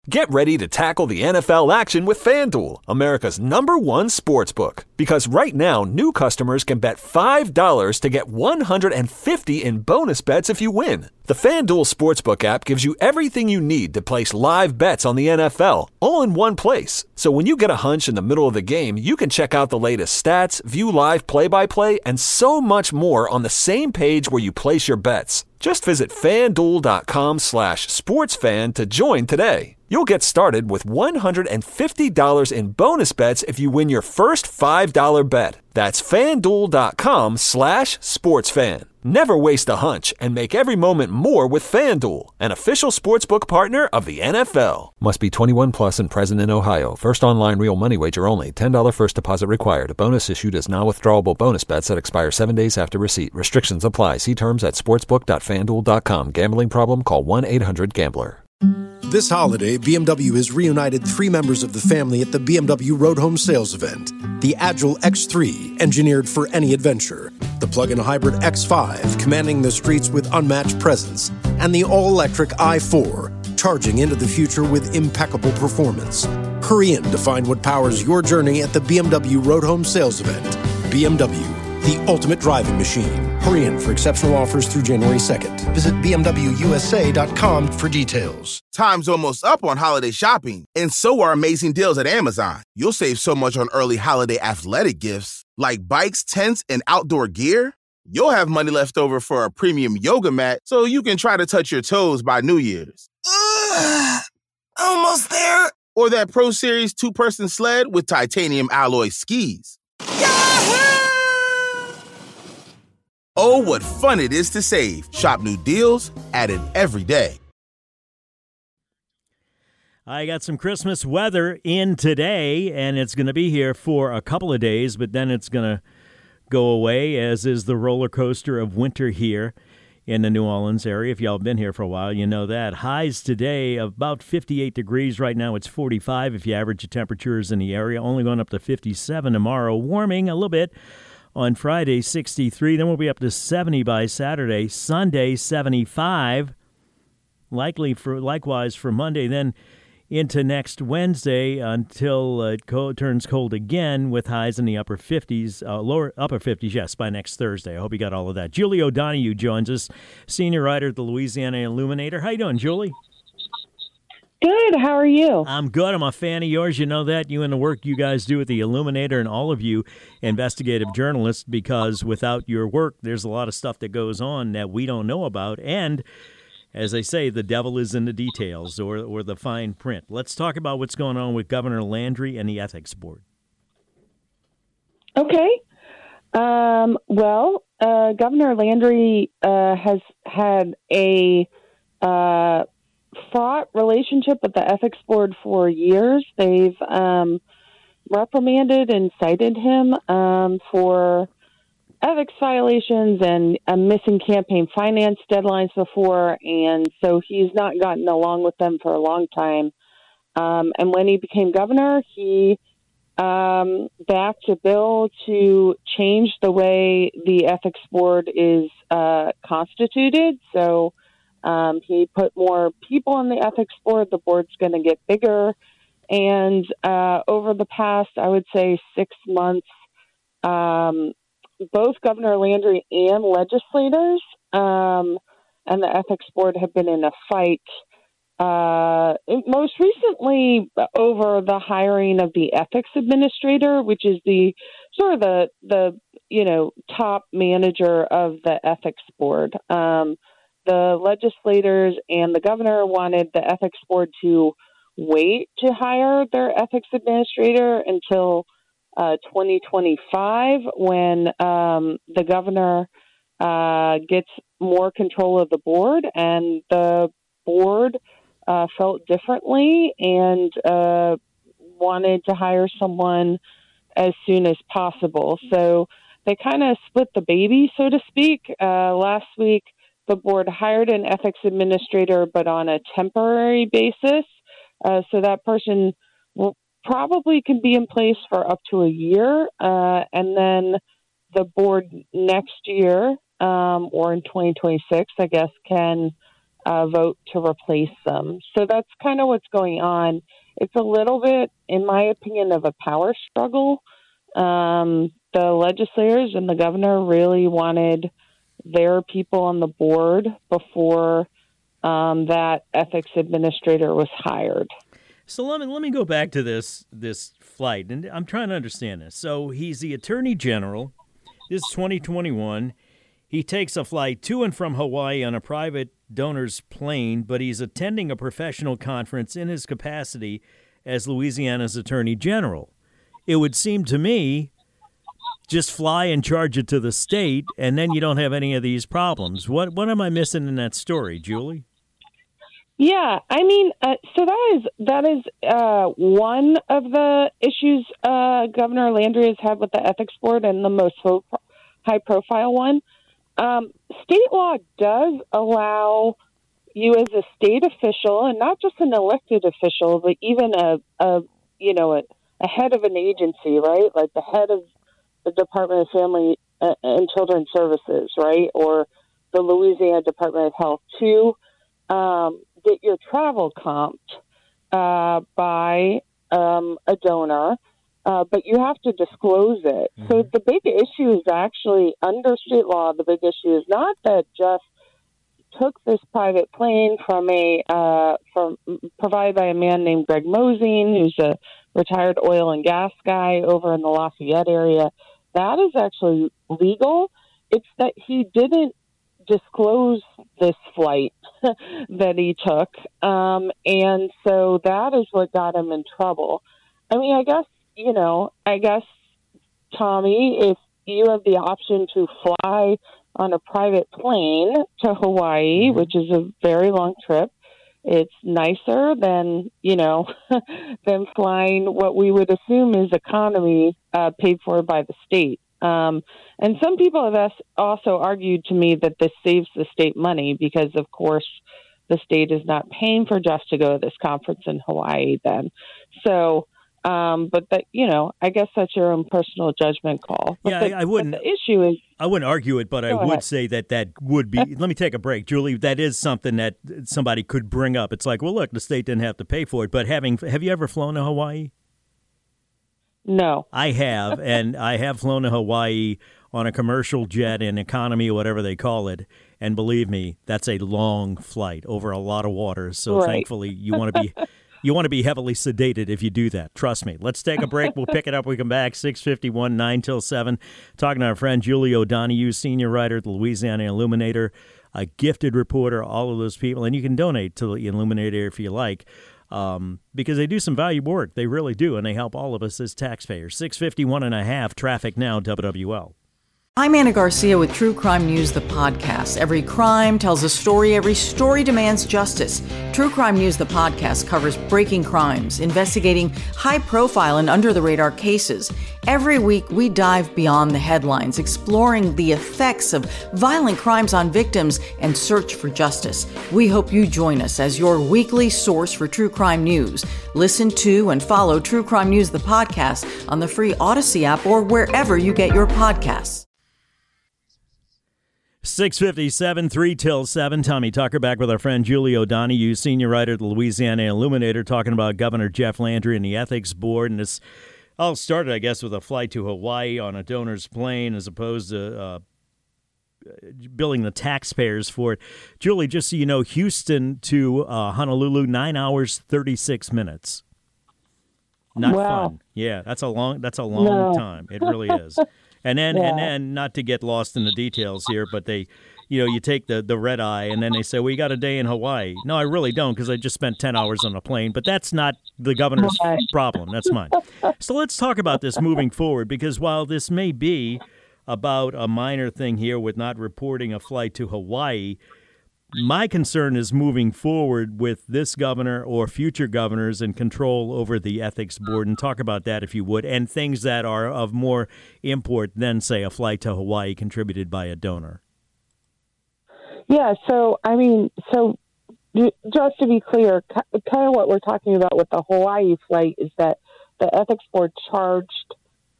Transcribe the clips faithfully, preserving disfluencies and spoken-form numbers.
Get ready to tackle the N F L action with FanDuel, America's number one sportsbook. Because right now, new customers can bet five dollars to get one hundred fifty dollars in bonus bets if you win. The FanDuel Sportsbook app gives you everything you need to place live bets on the N F L, all in one place. So when you get a hunch in the middle of the game, you can check out the latest stats, view live play-by-play, and so much more on the same page where you place your bets. Just visit FanDuel.com slash sportsfan to join today. You'll get started with one hundred fifty dollars in bonus bets if you win your first five dollars bet. That's FanDuel.com slash sportsfan. Never waste a hunch and make every moment more with FanDuel, an official sportsbook partner of the N F L. Must be twenty-one plus and present in Ohio. First online real money wager only. ten dollars first deposit required. A bonus issued as non-withdrawable bonus bets that expire seven days after receipt. Restrictions apply. See terms at sportsbook dot fanduel dot com. Gambling problem? Call one eight hundred gambler. This holiday, B M W has reunited three members of the family at the B M W Road Home Sales Event. The Agile X three, engineered for any adventure. The plug-in hybrid X five, commanding the streets with unmatched presence. And the all-electric i four, charging into the future with impeccable performance. Hurry in to find what powers your journey at the B M W Road Home Sales Event. B M W, the ultimate driving machine. Hurry in for exceptional offers through January second. Visit B M W U S A dot com for details. Time's almost up on holiday shopping, and so are amazing deals at Amazon. You'll save so much on early holiday athletic gifts, like bikes, tents, and outdoor gear. You'll have money left over for a premium yoga mat so you can try to touch your toes by New Year's. Ugh, almost there. Or that Pro Series two-person sled with titanium alloy skis. Yahoo! Oh, what fun it is to save. Shop new deals, added every day. I got some Christmas weather in today, and it's going to be here for a couple of days, but then it's going to go away, as is the roller coaster of winter here in the New Orleans area. If y'all have been here for a while, you know that. Highs today about fifty-eight degrees. Right now it's forty-five if you average the temperatures in the area. Only going up to fifty-seven tomorrow. Warming a little bit on Friday, sixty-three. Then we'll be up to seventy by Saturday. Sunday, seventy-five. Likely for likewise for Monday. Then into next Wednesday until uh, it co- turns cold again with highs in the upper fifties, uh, lower upper fifties, yes, by next Thursday. I hope you got all of that. Julie O'Donoghue joins us, senior writer at the Louisiana Illuminator. How you doing, Julie? Good. How are you? I'm good. I'm a fan of yours. You know that, you and the work you guys do at the Illuminator, and all of you investigative journalists, because without your work, there's a lot of stuff that goes on that we don't know about. And as they say, the devil is in the details, or or the fine print. Let's talk about what's going on with Governor Landry and the Ethics Board. Okay. Um, well, uh, Governor Landry uh, has had a uh, fraught relationship with the Ethics Board for years. They've um, reprimanded and cited him um, for ethics violations and uh, missing campaign finance deadlines before, and so he's not gotten along with them for a long time. Um, and when he became governor, he um, backed a bill to change the way the ethics board is uh, constituted. So um, he put more people on the ethics board. The board's going to get bigger. And uh, over the past, I would say, six months, um, both Governor Landry and legislators um, and the ethics board have been in a fight, uh, most recently over the hiring of the ethics administrator, which is the sort of the, the you know, top manager of the ethics board. Um, the legislators and the governor wanted the ethics board to wait to hire their ethics administrator until Uh, twenty twenty-five, when um, the governor uh, gets more control of the board, and the board uh, felt differently and uh, wanted to hire someone as soon as possible. So they kind of split the baby, so to speak. Uh, last week, the board hired an ethics administrator, but on a temporary basis. Uh, so that person will probably can be in place for up to a year, uh, and then the board next year, um, or in twenty twenty-six, I guess, can uh, vote to replace them. So that's kind of what's going on. It's a little bit, in my opinion, of a power struggle. Um, the legislators and the governor really wanted their people on the board before um, that ethics administrator was hired. So let me let me go back to this this flight, and I'm trying to understand this. So he's the Attorney General. This is twenty twenty-one. He takes a flight to and from Hawaii on a private donor's plane, but he's attending a professional conference in his capacity as Louisiana's Attorney General. It would seem to me, just fly and charge it to the state, and then you don't have any of these problems. What what am I missing in that story, Julie? Yeah, I mean, uh, so that is that is uh, one of the issues uh, Governor Landry has had with the ethics board, and the most high-profile one. Um, state law does allow you, as a state official, and not just an elected official, but even a, a you know a, a head of an agency, right? Like the head of the Department of Family and Children's Services, right, or the Louisiana Department of Health, to um, get your travel comped uh, by um, a donor, uh, but you have to disclose it. Mm-hmm. So the big issue is actually, under state law, the big issue is not that Jeff took this private plane from a uh, from provided by a man named Greg Mosine, who's a retired oil and gas guy over in the Lafayette area. That is actually legal. It's that he didn't disclose this flight that he took. Um, and so that is what got him in trouble. I mean, I guess, you know, I guess, Tommy, if you have the option to fly on a private plane to Hawaii, which is a very long trip, it's nicer than, you know, than flying what we would assume is economy uh, paid for by the state. Um, and some people have also argued to me that this saves the state money because, of course, the state is not paying for Jeff to go to this conference in Hawaii then. So, um, but that, you know, I guess that's your own personal judgment call. But yeah, the, I, I wouldn't. The issue is, I wouldn't argue it, but I would ahead. say that that would be. Let me take a break, Julie. That is something that somebody could bring up. It's like, well, look, the state didn't have to pay for it, but having have you ever flown to Hawaii? No. I have, and I have flown to Hawaii on a commercial jet in economy, whatever they call it. And believe me, that's a long flight over a lot of waters. So right. thankfully, you want to be you want to be heavily sedated if you do that. Trust me. Let's take a break. We'll pick it up when we come back. six fifty-one, nine till seven. Talking to our friend Julie O'Donoghue, senior writer at the Louisiana Illuminator, a gifted reporter, all of those people. And you can donate to the Illuminator if you like. Um, because they do some valuable work. They really do, and they help all of us as taxpayers. six fifty-one and a half, traffic now, W W L. I'm Anna Garcia with True Crime News, the podcast. Every crime tells a story. Every story demands justice. True Crime News, the podcast, covers breaking crimes, investigating high-profile and under-the-radar cases. Every week, we dive beyond the headlines, exploring the effects of violent crimes on victims and search for justice. We hope you join us as your weekly source for true crime news. Listen to and follow True Crime News, the podcast, on the free Odyssey app or wherever you get your podcasts. six fifty-seven, three till seven. Tommy Tucker back with our friend Julie O'Donoghue, senior writer at the Louisiana Illuminator, talking about Governor Jeff Landry and the Ethics Board. And this all started, I guess, with a flight to Hawaii on a donor's plane as opposed to uh, billing the taxpayers for it. Julie, just so you know, Houston to uh, Honolulu, nine hours, thirty-six minutes. Not wow. fun. Yeah, that's a long, that's a long no. time. It really is. And then, yeah. and then, not to get lost in the details here, but they, you know, you take the, the red eye, and then they say, well, you got a day in Hawaii. No, I really don't, because I just spent ten hours on a plane. But that's not the governor's okay. problem. That's mine. So let's talk about this moving forward, because while this may be about a minor thing here with not reporting a flight to Hawaii, my concern is moving forward with this governor or future governors and control over the ethics board. And talk about that, if you would, and things that are of more import than, say, a flight to Hawaii contributed by a donor. Yeah, so, I mean, so just to be clear, kind of what we're talking about with the Hawaii flight is that the ethics board charged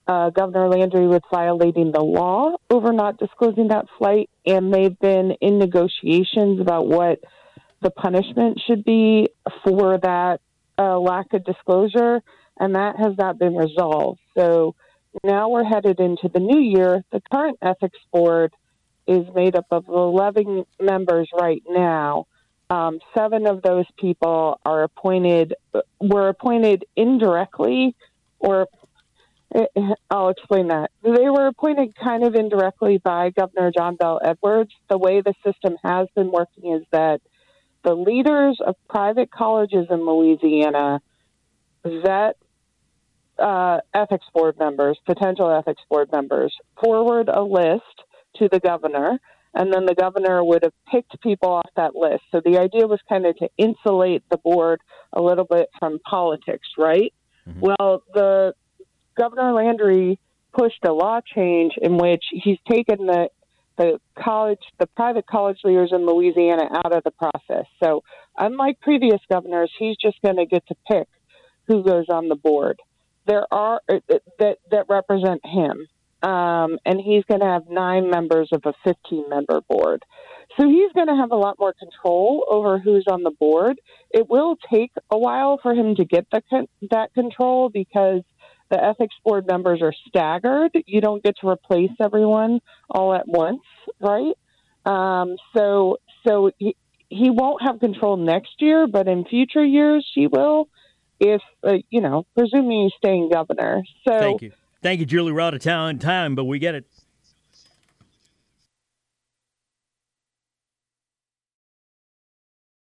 uh, Governor Landry was violating the law over not disclosing that flight, and they've been in negotiations about what the punishment should be for that uh, lack of disclosure, and that has not been resolved. So now we're headed into the new year. The current ethics board is made up of eleven members right now. Um, seven of those people are appointed, were appointed indirectly, or I'll explain that. They were appointed kind of indirectly by Governor John Bel Edwards. The way the system has been working is that the leaders of private colleges in Louisiana vet uh, ethics board members, potential ethics board members, forward a list to the governor, and then the governor would have picked people off that list. So the idea was kind of to insulate the board a little bit from politics, right? Mm-hmm. Well, the Governor Landry pushed a law change in which he's taken the the college, the private college leaders in Louisiana out of the process. So unlike previous governors, he's just going to get to pick who goes on the board. There are that that represent him. Um, and he's going to have nine members of a fifteen-member board. So he's going to have a lot more control over who's on the board. It will take a while for him to get the, that control because the ethics board members are staggered. You don't get to replace everyone all at once, right? Um, so so he, he won't have control next year, but in future years he will, if, uh, you know, presuming he's staying governor. So. Thank you. Thank you, Julie. We're out of town time, but we get it.